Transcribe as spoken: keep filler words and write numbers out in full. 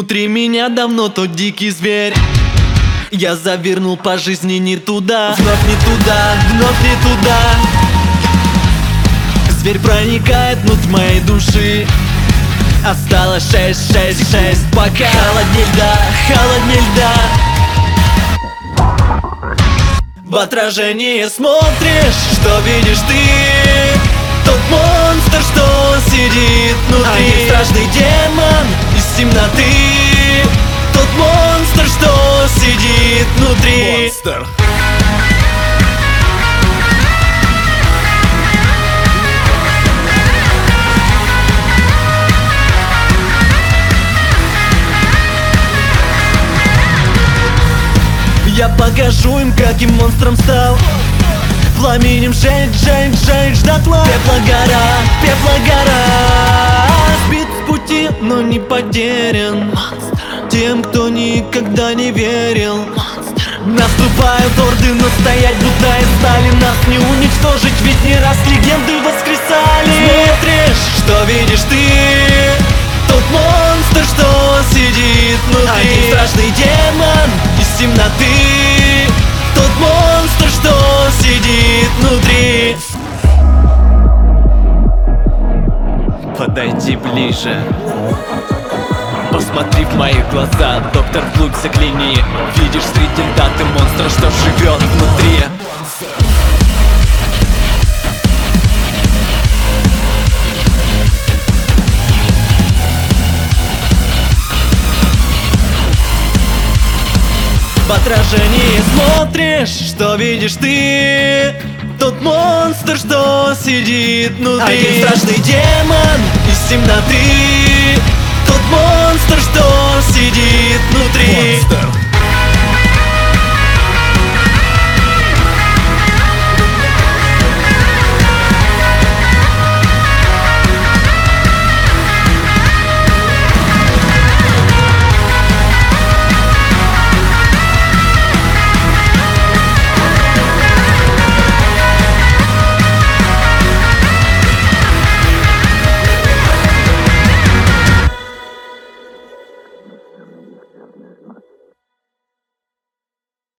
Внутри меня давно тот дикий зверь. Я завернул по жизни не туда, вновь не туда, вновь не туда. Зверь проникает внутрь моей души. Осталось шесть, шесть, шесть, пока холоднее льда, холоднее льда. В отражение смотришь, что видишь ты? Тот монстр, что сидит внутри. Один страшный демон из темноты. Тот монстр, что сидит внутри. Монстр. Я покажу им, каким монстром стал. Пламенем жечь, жечь, жечь дотла. Пеплогора, Пеплогора. Сбит с пути, но не потерян. Тем, кто никогда не верил. Наступают орды, но стоять будто из стали. Нас не уничтожить, ведь не раз легенды воскресали. Смотришь, что видишь ты? Тот монстр, что сидит внутри. Один страшный демон из темноты. Тот монстр, что сидит внутри. Подойди ближе, посмотри в мои глаза, доктор, вглубь загляни. Видишь среди даты монстра, что живет внутри. В отражении смотришь, что видишь ты? Тот монстр, что сидит внутри. Один страшный демон из темноты. Тот монстр, что сидит внутри. Монстр.